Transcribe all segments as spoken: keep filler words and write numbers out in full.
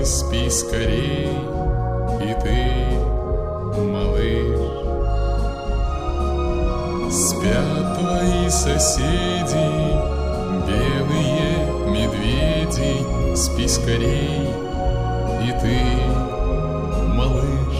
спи скорей, и ты, малыш. Спят твои соседи, белые медведи, спи скорей, и ты, малыш.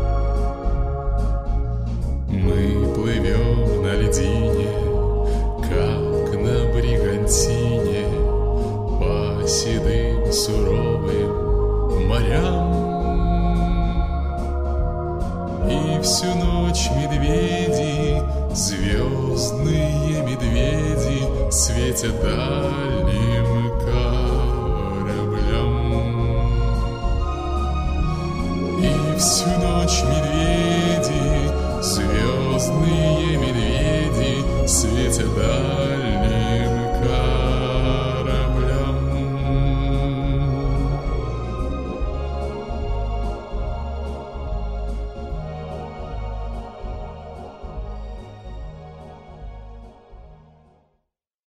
Мы плывем на льдине, как на бригантине, по седым суровым морям. И всю ночь медведи, звездные медведи, светят дальним кораблям. И всю ночь медведи, звездные медведи, светят дальним